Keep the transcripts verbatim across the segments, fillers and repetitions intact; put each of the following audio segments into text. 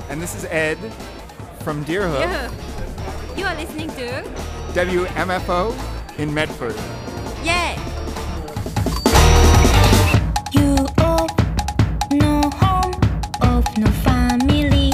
And this is Ed from Deerhook. Yeah. You are listening to W M F O in Medford. Yeah. You all no home of no family.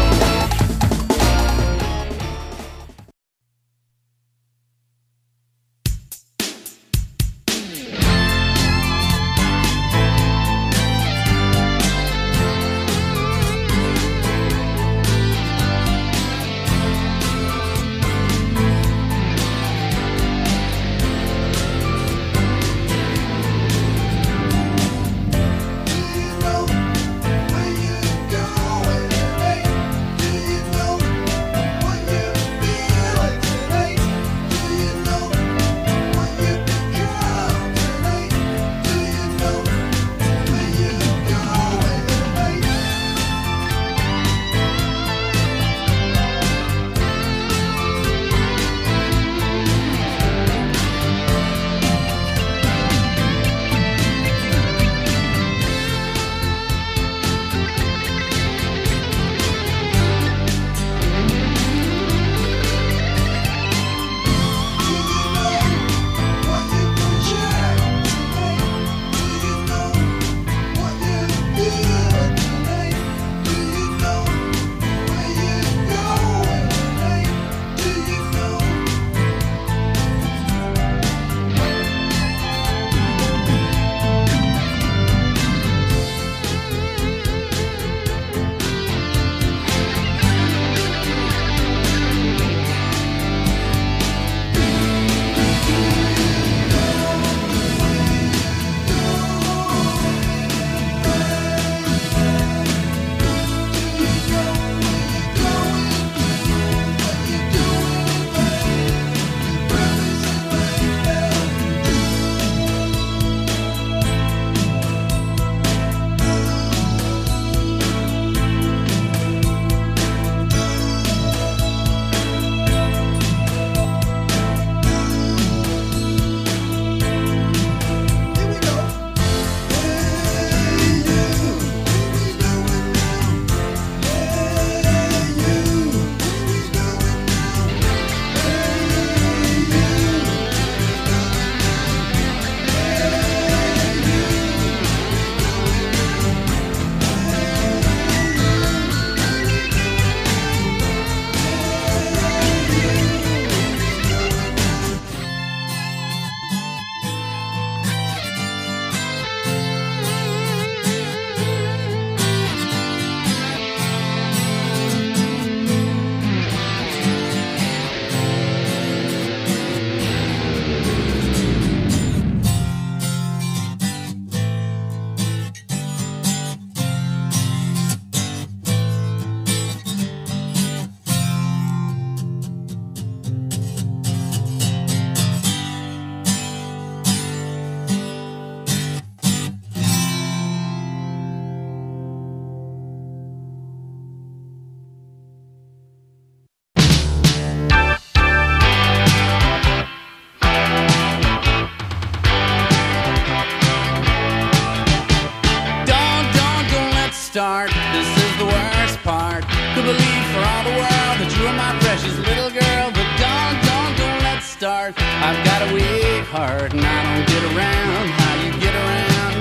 Start. This is the worst part. Could believe for all the world that you are my precious little girl, but don't, don't, don't let's start. I've got a weak heart and I don't get around how you get around.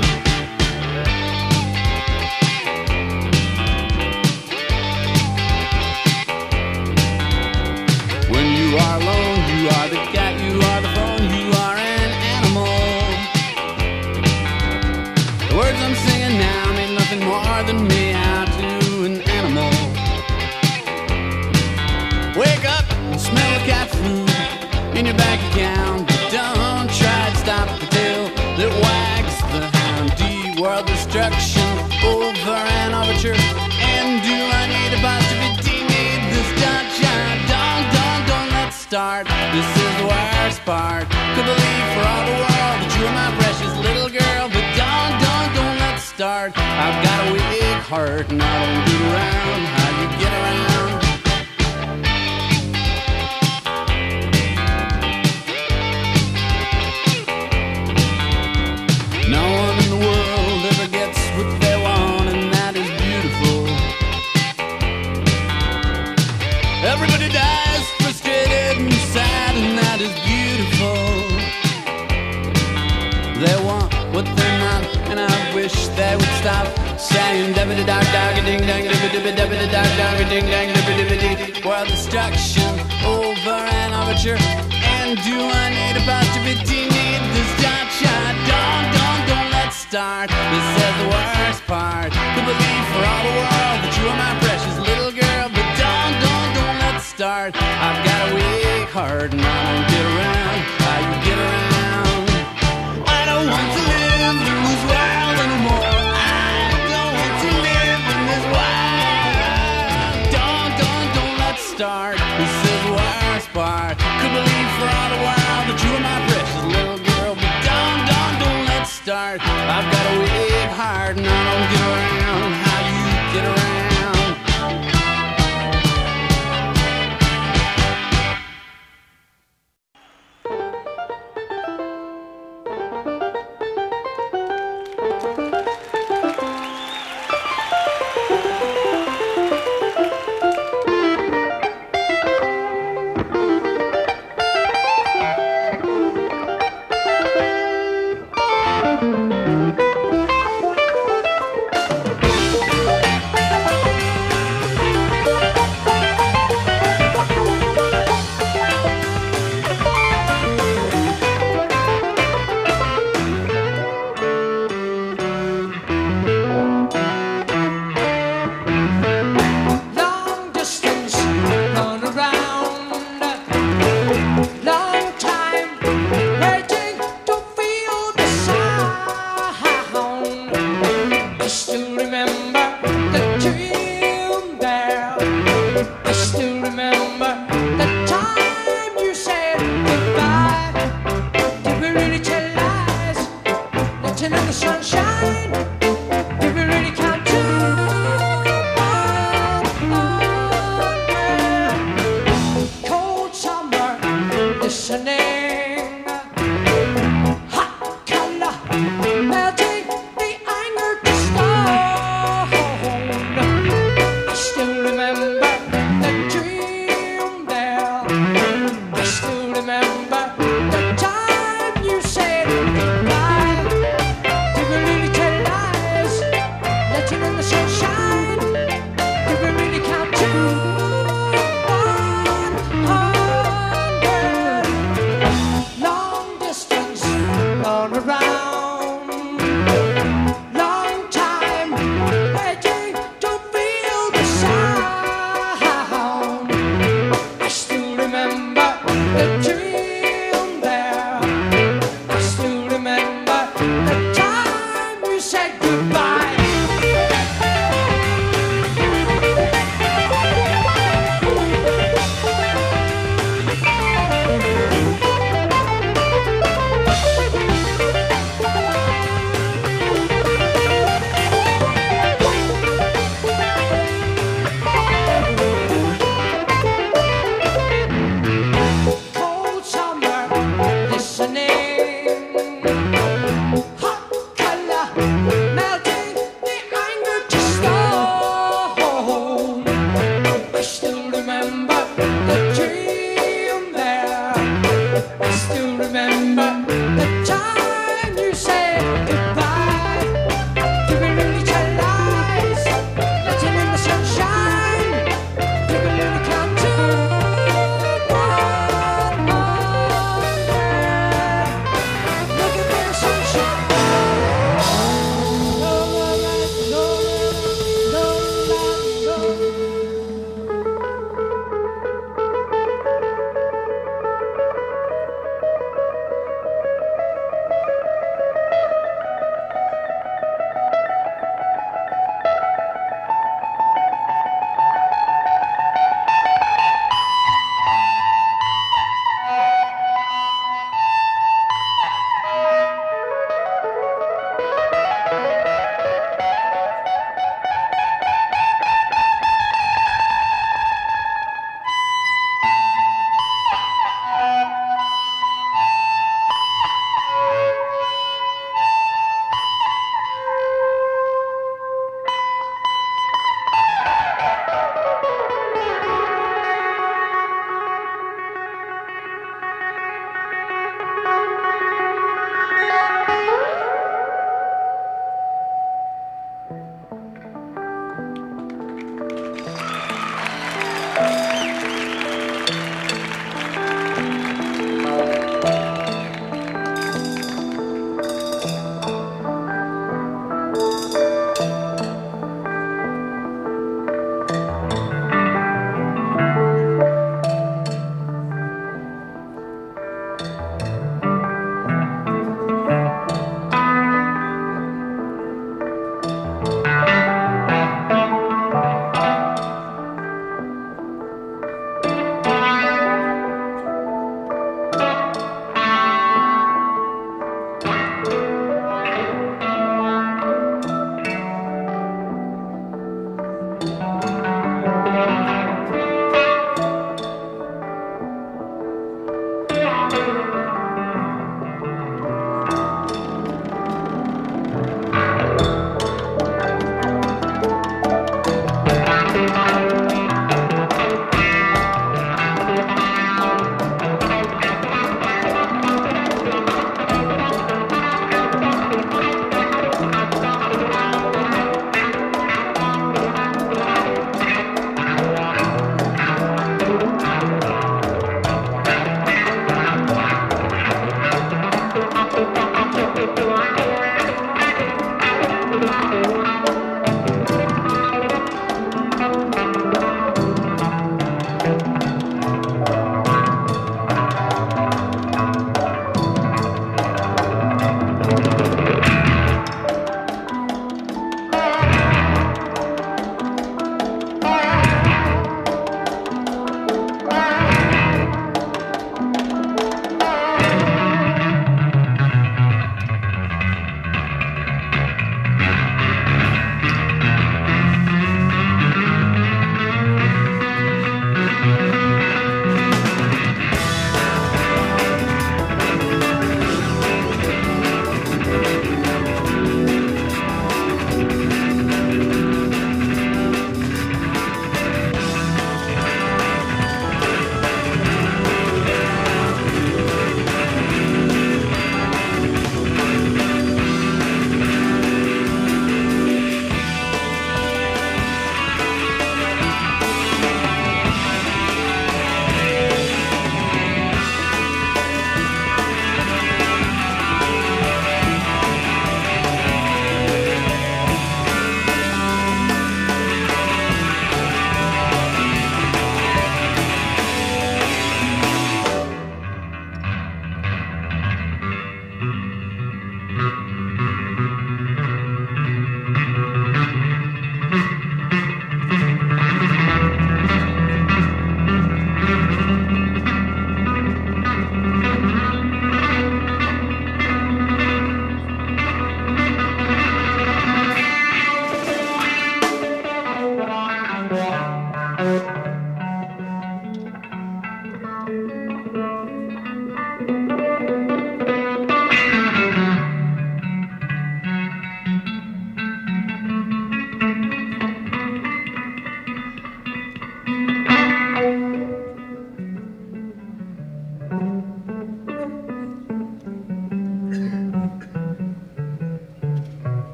When you are alone, you are the cat, you are the phone, you are an animal. The words I'm singing now mean nothing more than me out to an animal. Wake up and smell the cat food in your bank account, but don't try to stop the tail that wags the hound. D-world destruction over an overture. And do I need a positivity? Need this sunshine? Don't, don't, don't let's start. This is the worst part. Could believe for all the world that you're my precious little girl, but don't, don't, don't let's start. I've got a weak heart and I don't get around how you get around. No one in the world ever gets what they want, and that is beautiful. ding dang dippity world destruction over an overture. And do I need apostrophe? Need this dot shot? Don't, don't, don't let's start. This is the worst part. To believe for all the world that you are my precious little girl. But don't, don't, don't let's start. I've got a weak heart and I don't get around how you get around. I don't want to live in this world anymore. I don't want to live in this world. Don't, don't, don't let's start. This is the worst part. Could believe for all the world that you are my precious little girl. But don't, don't, don't let's start. I've got a weak heart and I don't get around how you get around.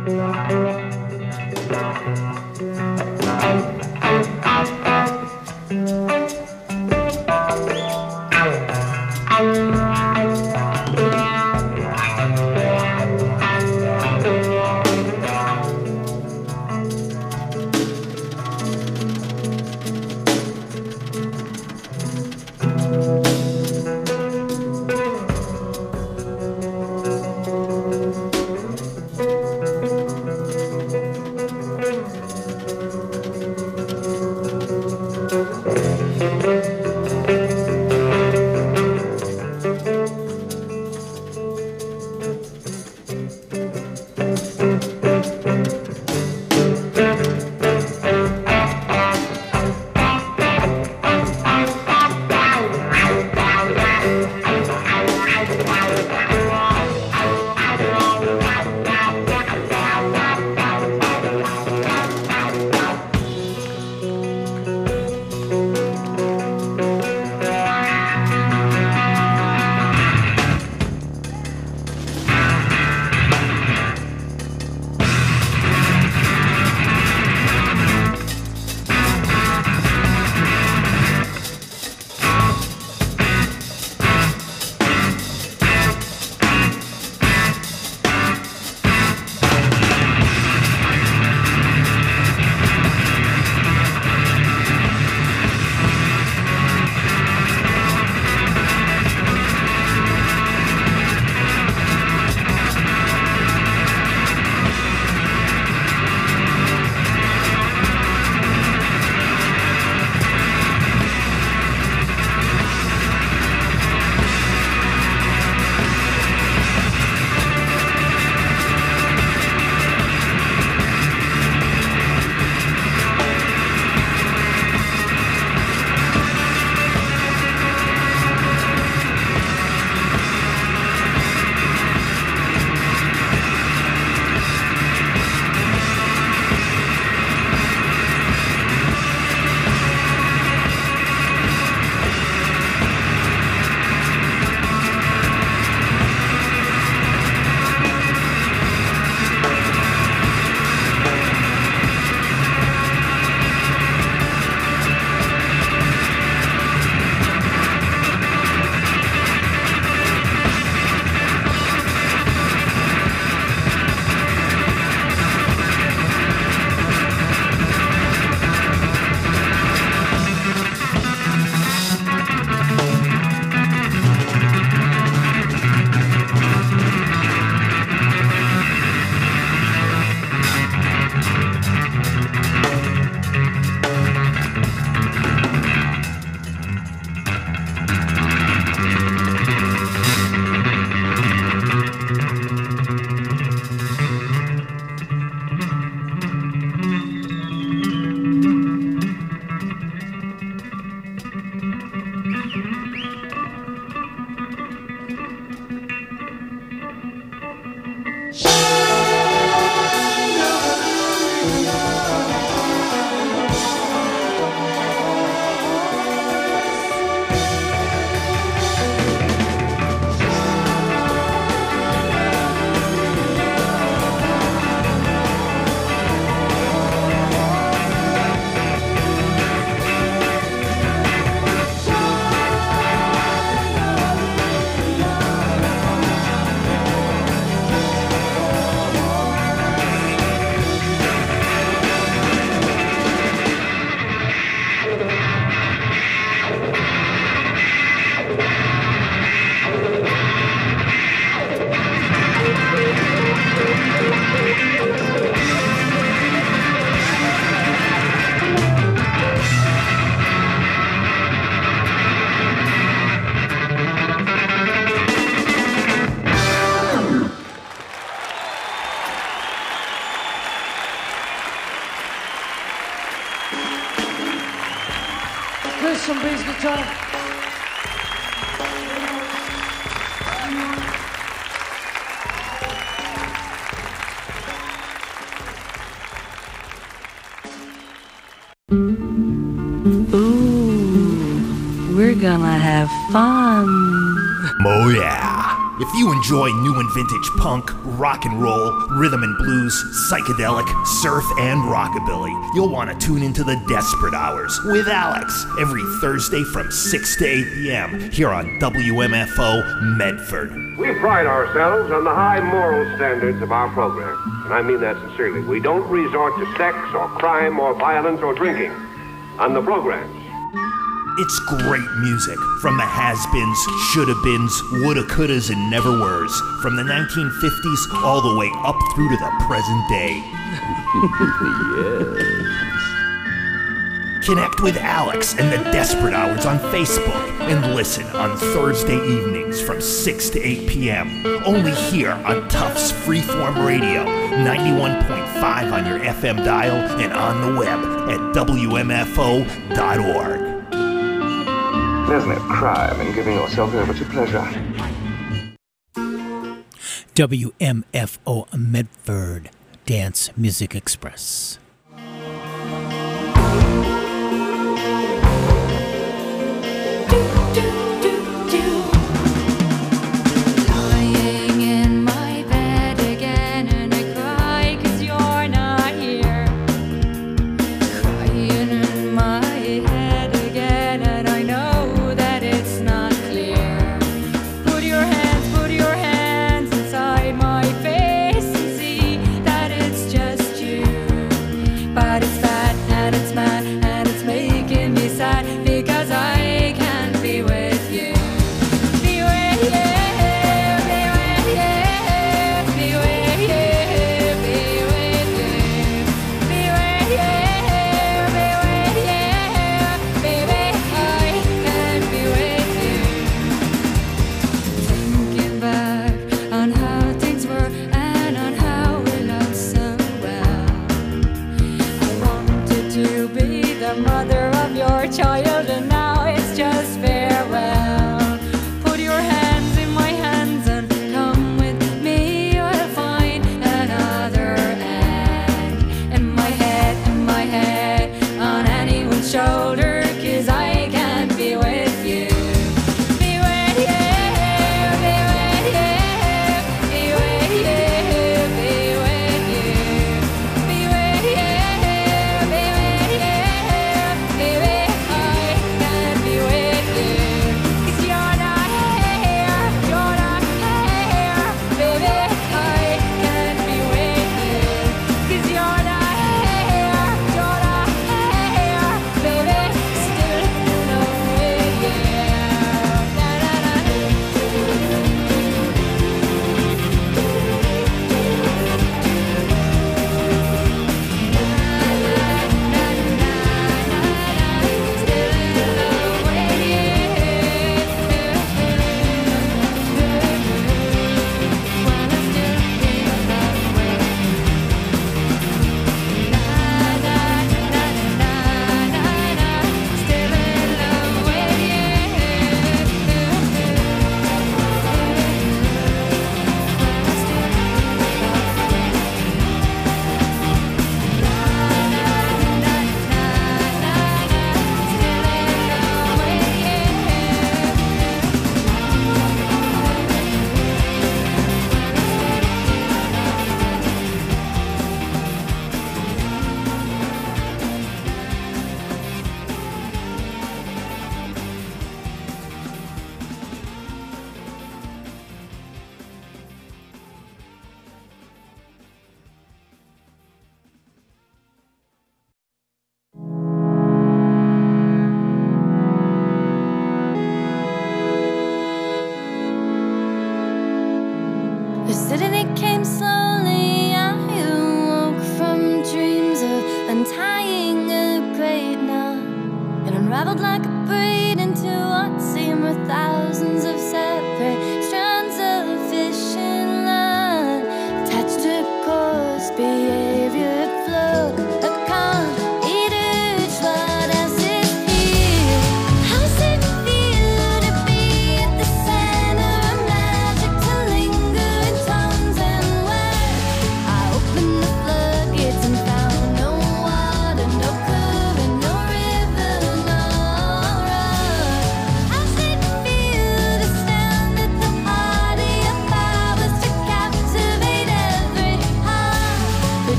Chris some bass guitar. Ooh, we're gonna have fun. Oh yeah. If you enjoy new and vintage punk, rock and roll, rhythm and blues, psychedelic, surf, and rockabilly, you'll want to tune into the Desperate Hours with Alex every Thursday from six to eight p.m. here on W M F O Medford. We pride ourselves on the high moral standards of our program, and I mean that sincerely. We don't resort to sex or crime or violence or drinking on the programs. It's great music from the has-beens, shoulda-beens, woulda, couldas, and never-weres, from the nineteen fifties all the way up through to the present day. Yes. Connect with Alex and the Desperate Hours on Facebook and listen on Thursday evenings from six to eight p.m. only here on Tufts Freeform Radio, ninety-one point five on your F M dial and on the web at W M F O dot org. There's no crime in giving yourself over to pleasure. W M F O Medford Dance Music Express.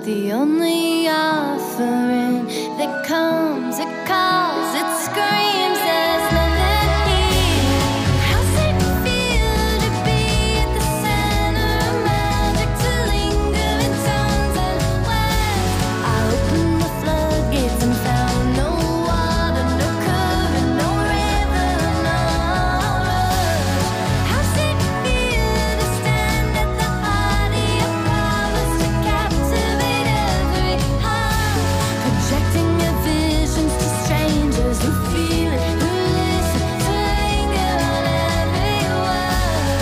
the only offering that comes, it calls, it screams, there's nothing here. How's it feel to be at the center of magic, to linger in tones and lands? I opened the floodgates and found no water, no current, no river, no rush. How's it feel to stand at the heart of your promise, to captivate every heart, projecting your visions to strangers who feel it, who listen, to linger on every word.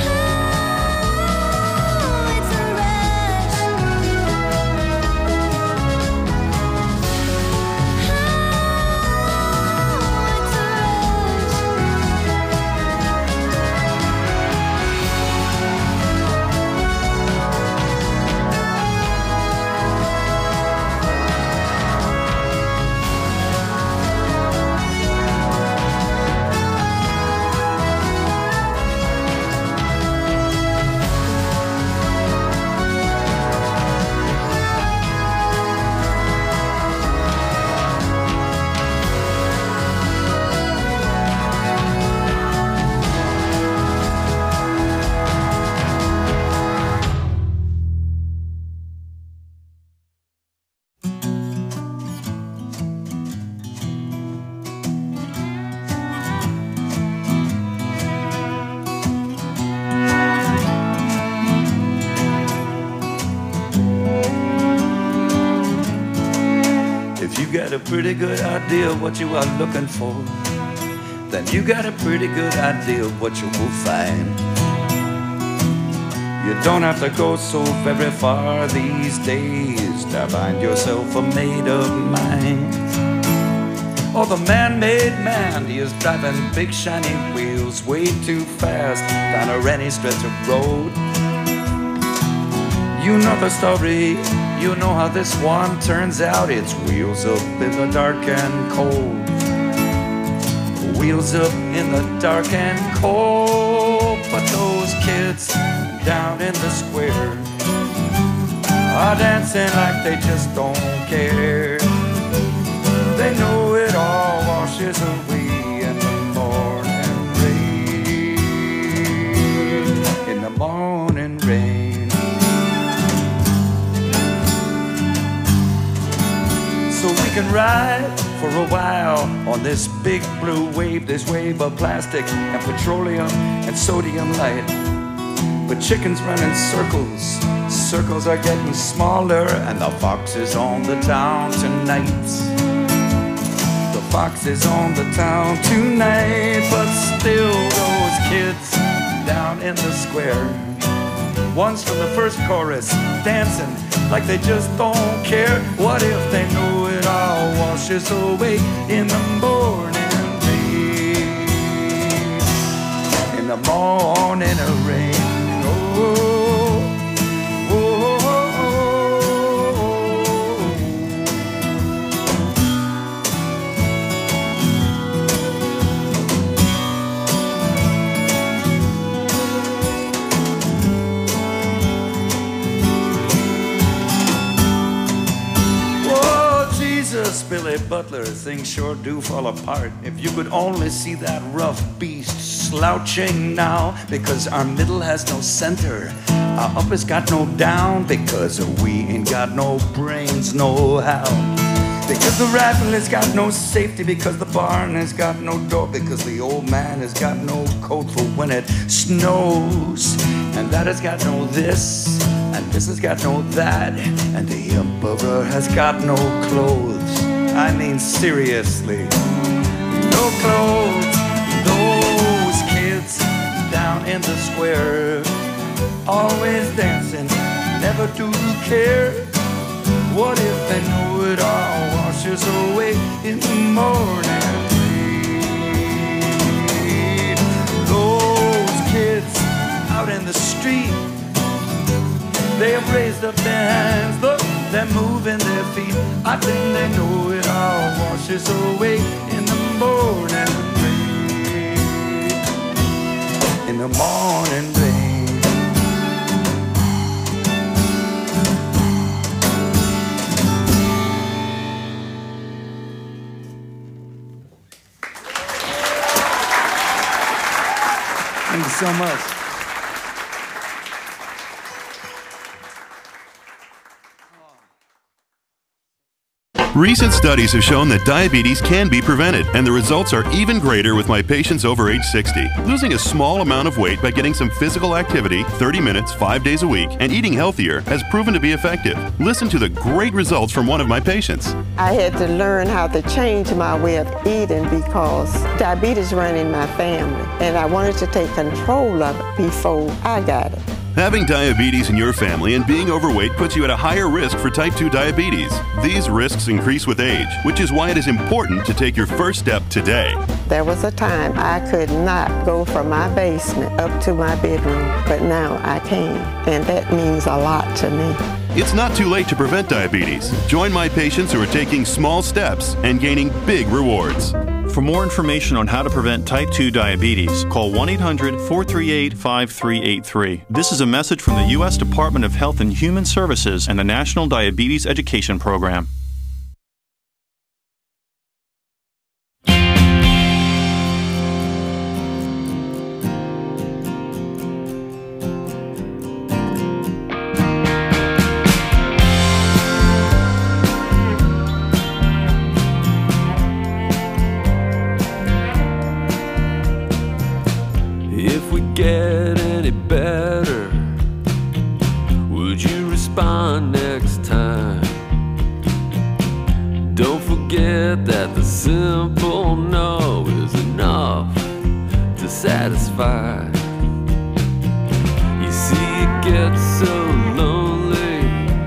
Oh, it's a rush. Oh, it's a If you got a pretty good idea of what you are looking for, then you got a pretty good idea of what you will find. You don't have to go so very far these days to find yourself a made-up mind. Oh, the man-made man, he is driving big shiny wheels way too fast down a rainy stretch of road. You know the story, you know how this one turns out. It's wheels up in the dark and cold. Wheels up in the dark and cold. But those kids down in the square are dancing like they just don't care. They know it all washes away in the morning rain. In the morning rain. So we can ride for a while on this big blue wave, this wave of plastic and petroleum and sodium light. But chickens run in circles, circles are getting smaller, and the fox is on the town tonight. The fox is on the town tonight, but still those kids down in the square, ones from the first chorus, dancing like they just don't care. What if they know it all washes away in the morning rain? In the morning rain. Oh, oh, oh, Billy Butler, things sure do fall apart. If you could only see that rough beast slouching now, because our middle has no center, our up has got no down, because we ain't got no brains, no how. Because the rifle has got no safety, because the barn has got no door, because the old man has got no coat for when it snows, and that has got no this, and this has got no that, and the emperor has got no clothes. I mean seriously, no clothes. Those kids down in the square, always dancing, never do care. What if they know it all washes away in the morning rain? Those kids out in the street, they have raised up their hands, look, they're moving their feet. I think they know it all washes away in the morning rain. In the morning rain. so much. Recent studies have shown that diabetes can be prevented, and the results are even greater with my patients over age sixty. Losing a small amount of weight by getting some physical activity, thirty minutes, five days a week, and eating healthier has proven to be effective. Listen to the great results from one of my patients. I had to learn how to change my way of eating because diabetes ran in my family, and I wanted to take control of it before I got it. Having diabetes in your family and being overweight puts you at a higher risk for type two diabetes. These risks increase with age, which is why it is important to take your first step today. There was a time I could not go from my basement up to my bedroom, but now I can, and that means a lot to me. It's not too late to prevent diabetes. Join my patients who are taking small steps and gaining big rewards. For more information on how to prevent type two diabetes, call one eight hundred, four three eight, five three eight three. This is a message from the U S Department of Health and Human Services and the National Diabetes Education Program. Get any better? Would you respond next time? Don't forget that the simple no is enough to satisfy. You see, it gets so lonely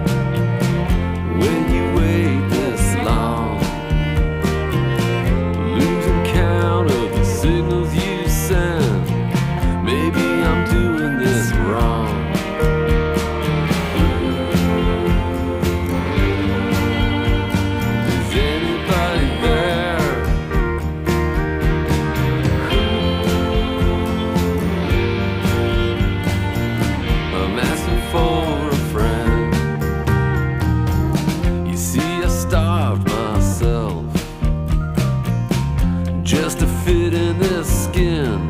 when you wait this long, losing count of the signals you send. Maybe I'm doing this wrong. Is anybody there? I'm asking for a friend. You see, I starved myself just to fit in this skin.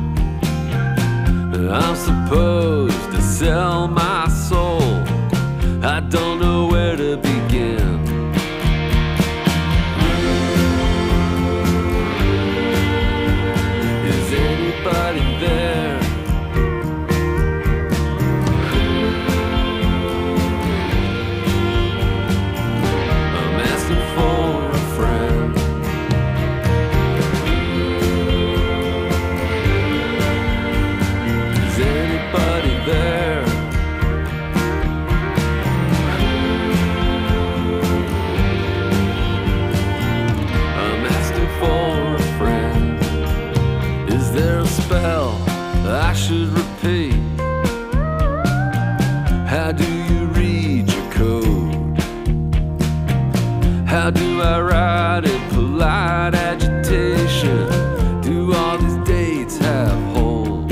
I'm supposed to sell my soul. I don't know where to begin. Is anybody there? I'm asking for a friend. Is anybody there? I'm asking for a friend. Is there a spell I should repeat? How do you read your code? How do I write in polite agitation? Do all these dates have holes?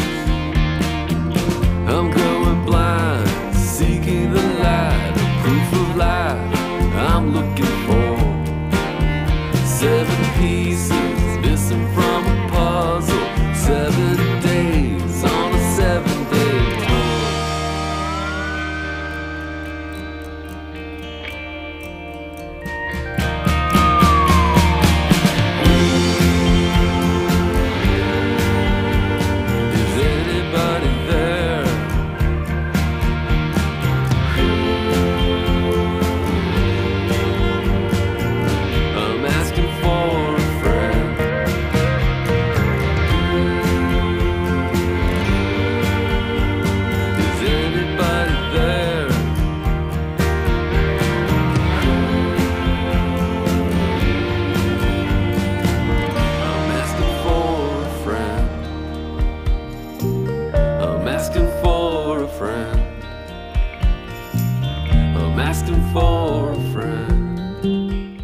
I'm going blind, seeking the light, the proof of life I'm looking for. Seven pieces missing from a puzzle, seven days on a seven-day tour. Is anybody there? I'm asking for a friend. Is anybody there? I'm asking for a friend. I'm asking for a friend. I'm asking for a friend.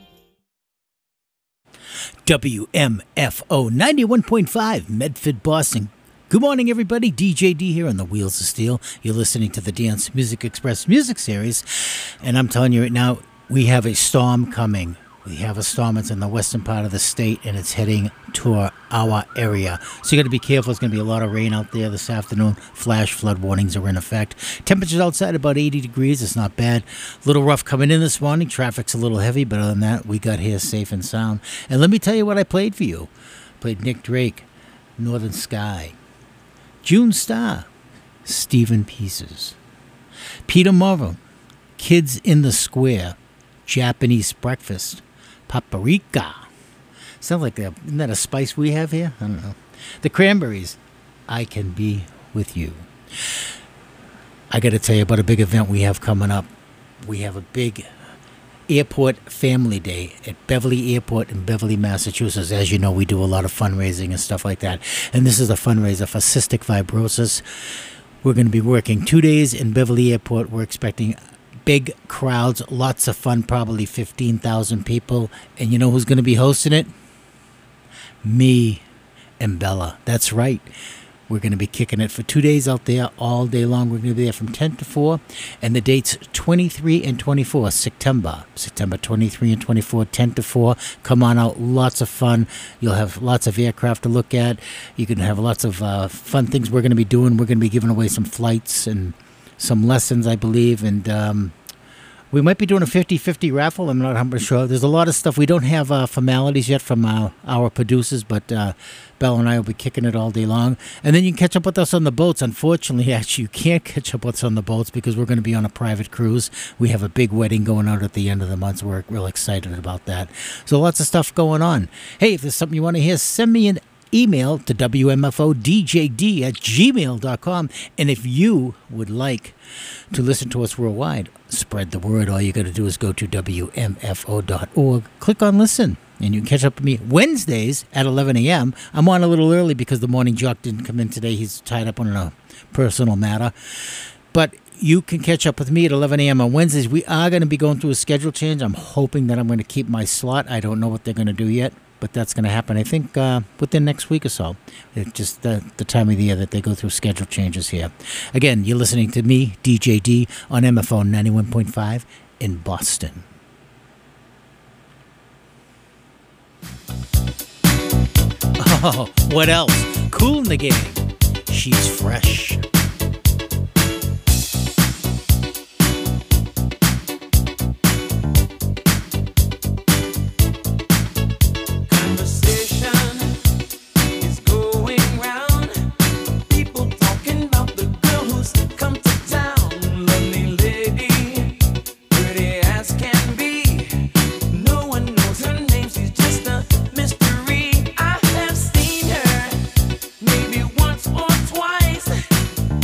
W M F O ninety-one point five, Medford, Boston. Good morning, everybody. D J D here on the Wheels of Steel. You're listening to the Dance Music Express music series. And I'm telling you right now, we have a storm coming. We have a storm. It's in the western part of the state, and it's heading toward our area. So you got to be careful. There's going to be a lot of rain out there this afternoon. Flash flood warnings are in effect. Temperatures outside about eighty degrees. It's not bad. A little rough coming in this morning. Traffic's a little heavy, but other than that, we got here safe and sound. And let me tell you what I played for you. I played Nick Drake, Northern Sky. June Star, Stephen Pieces. Peter Morrow, Kids in the Square, Japanese Breakfast. Paprika. Sounds like a, isn't that a spice we have here? I don't know. The Cranberries, I Can Be With You. I got to tell you about a big event we have coming up. We have a big Airport Family Day at Beverly Airport in Beverly, Massachusetts. As you know, we do a lot of fundraising and stuff like that. And this is a fundraiser for cystic fibrosis. We're going to be working two days in Beverly Airport. We're expecting big crowds, lots of fun, probably fifteen thousand people. And you know who's going to be hosting it? Me and Bella. That's right. We're going to be kicking it for two days out there, all day long. We're going to be there from ten to four. And the dates twenty-three and twenty-four, September. September twenty-three and twenty-four, ten to four. Come on out. Lots of fun. You'll have lots of aircraft to look at. You can have lots of uh, fun things we're going to be doing. We're going to be giving away some flights and some lessons, I believe, and um, we might be doing a fifty-fifty raffle. I'm not one hundred percent sure. There's a lot of stuff. We don't have uh, formalities yet from uh, our producers, but uh, Belle and I will be kicking it all day long. And then you can catch up with us on the boats. Unfortunately, actually, you can't catch up with us on the boats because we're going to be on a private cruise. We have a big wedding going out at the end of the month, so we're real excited about that. So lots of stuff going on. Hey, if there's something you want to hear, send me an email to W M F O D J D at gmail dot com. And if you would like to listen to us worldwide, spread the word. All you got to do is go to W M F O dot org, click on listen, and you can catch up with me Wednesdays at eleven a.m. I'm on a little early because the morning jock didn't come in today. He's tied up on a personal matter. But you can catch up with me at eleven a.m. on Wednesdays. We are going to be going through a schedule change. I'm hoping that I'm going to keep my slot. I don't know what they're going to do yet, but that's going to happen, I think, uh, within next week or so. It's just the, the time of the year that they go through schedule changes here. Again, you're listening to me, D J D, on M F O ninety-one point five in Boston. Oh, what else? Kool and the Gang. She's Fresh. Maybe once or twice.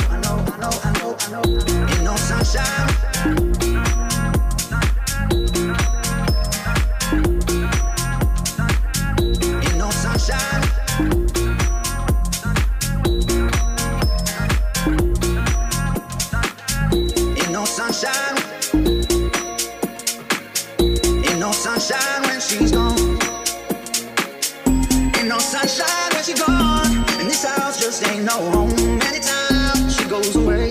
I know, I know, I know, I know. Ain't no sunshine. Ain't no sunshine. Ain't no sunshine. Ain't no sunshine when she's gone. Ain't no sunshine when she's gone. And this house just ain't no home. Anytime she goes away.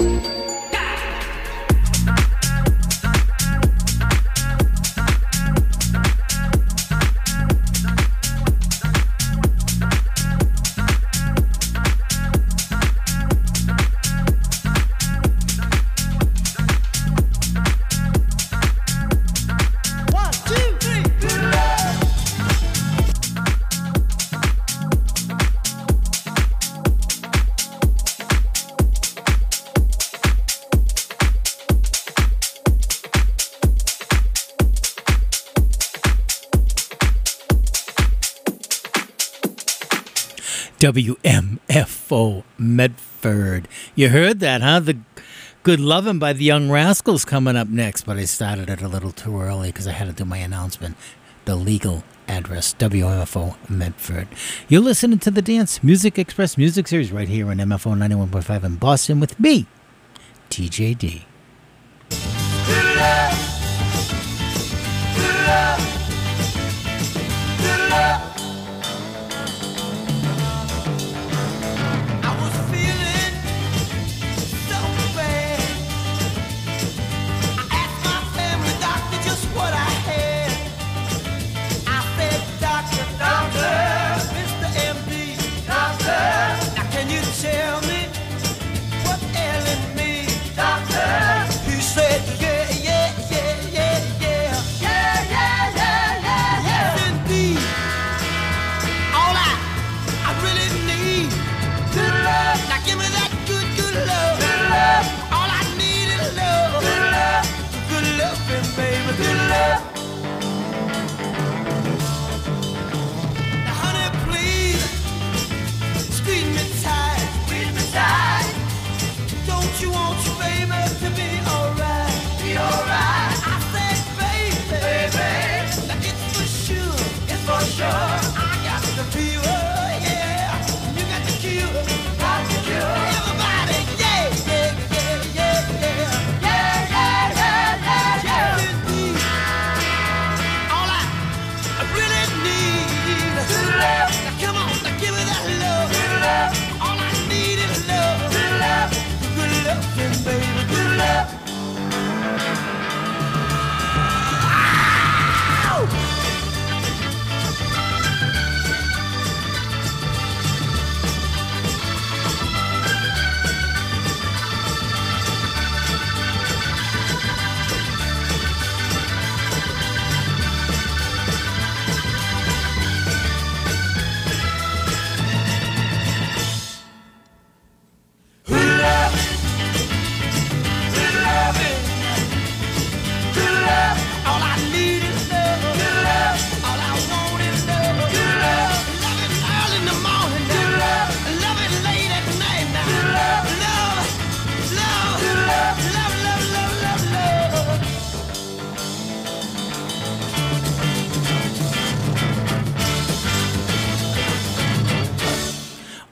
W M F O Medford. You heard that, huh? The Good Lovin' by the Young Rascals coming up next, but I started it a little too early because I had to do my announcement. The legal address, W M F O Medford. You're listening to the Dance Music Express Music Series right here on M F O ninety-one point five in Boston with me, T J D. Tell me what ailing me, doctor. He said, yeah, yeah, yeah.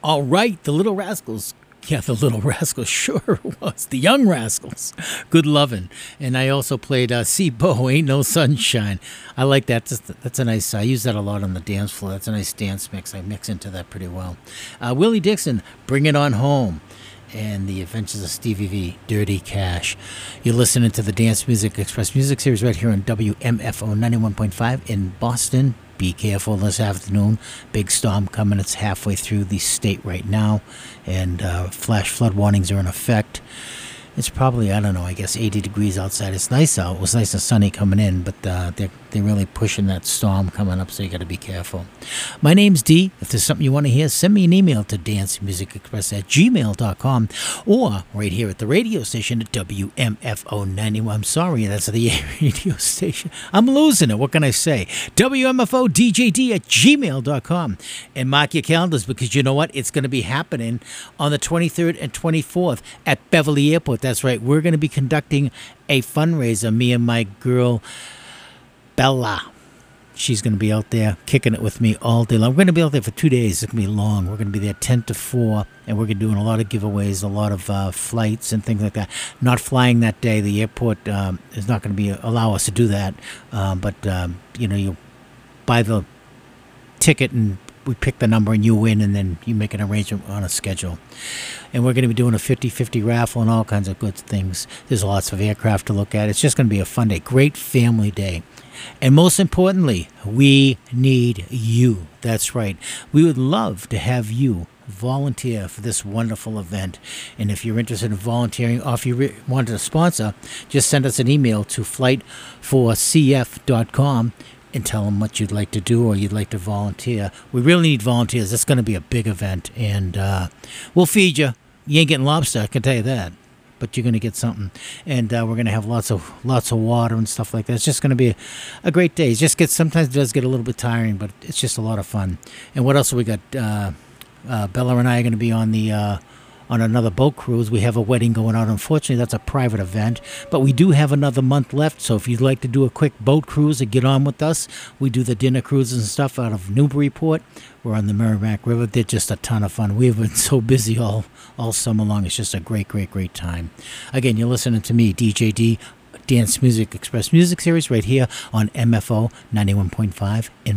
All right, the Little Rascals. Yeah, the Little Rascals sure was. The Young Rascals. Good lovin'. And I also played uh, See Bo, Ain't No Sunshine. I like that. That's, that's a nice, I use that a lot on the dance floor. That's a nice dance mix. I mix into that pretty well. Uh, Willie Dixon, Bring It On Home. And The Adventures of Stevie V, Dirty Cash. You're listening to the Dance Music Express Music Series right here on W M F O ninety-one point five in Boston. Be careful this afternoon. Big storm coming. It's halfway through the state right now. And uh, flash flood warnings are in effect. It's probably, I don't know, I guess eighty degrees outside. It's nice out. It was nice and sunny coming in, but uh, they're, they're really pushing that storm coming up, so you got to be careful. My name's Dee. If there's something you want to hear, send me an email to dance music express at gmail dot com or right here at the radio station at W M F O ninety-one. I'm sorry, that's the radio station. I'm losing it. What can I say? W M F O D J D at gmail dot com. And mark your calendars, because you know what? It's going to be happening on the twenty-third and twenty-fourth at Beverly Airport. That's right. We're going to be conducting a fundraiser, me and my girl, Bella. She's going to be out there kicking it with me all day long. We're going to be out there for two days. It's going to be long. We're going to be there ten to four, and we're going to be doing a lot of giveaways, a lot of uh, flights and things like that. Not flying that day. The airport um, is not going to be allow us to do that. Um, but, um, you know, you buy the ticket and we pick the number and you win, and then you make an arrangement on a schedule. And we're going to be doing a fifty-fifty raffle and all kinds of good things. There's lots of aircraft to look at. It's just going to be a fun day. Great family day. And most importantly, we need you. That's right. We would love to have you volunteer for this wonderful event. And if you're interested in volunteering, or if you re- wanted to sponsor, just send us an email to flight four c f dot com and tell them what you'd like to do or you'd like to volunteer. We really need volunteers. It's going to be a big event, and uh, we'll feed you. You ain't getting lobster, I can tell you that, but you're going to get something. And uh, we're going to have lots of lots of water and stuff like that. It's just going to be a, a great day. It just gets sometimes it does get a little bit tiring, but it's just a lot of fun. And what else have we got? Uh, uh, Bella and I are going to be on the uh, on another boat cruise. We have a wedding going on. Unfortunately, that's a private event, but we do have another month left. So if you'd like to do a quick boat cruise and get on with us, we do the dinner cruises and stuff out of Newburyport. We're on the Merrimack River. They're just a ton of fun. We've been so busy all, all summer long. It's just a great, great, great time. Again, you're listening to me, D J D, Dance Music Express Music Series right here on M F O ninety-one point five in